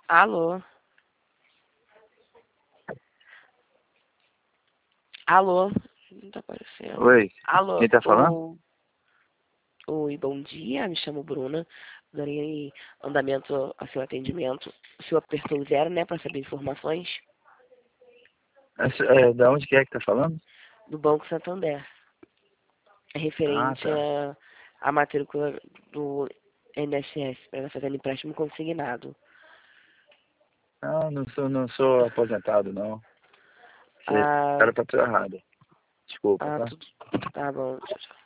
Alô? Alô? Não tá aparecendo. Oi, Alô? quem tá falando? Oi, bom dia. Me chamo Bruna. Darei andamento a seu atendimento. O senhor apertou 0, né, para saber informações Da onde que é que tá falando? do Banco Santander. É Ah, referente tá. à matrícula do INSS para fazer empréstimo consignado. Ah, não sou aposentado, não. Você Ah, cara tá tudo errado. Desculpa, tá? tudo. Tá bom. Tchau, tchau.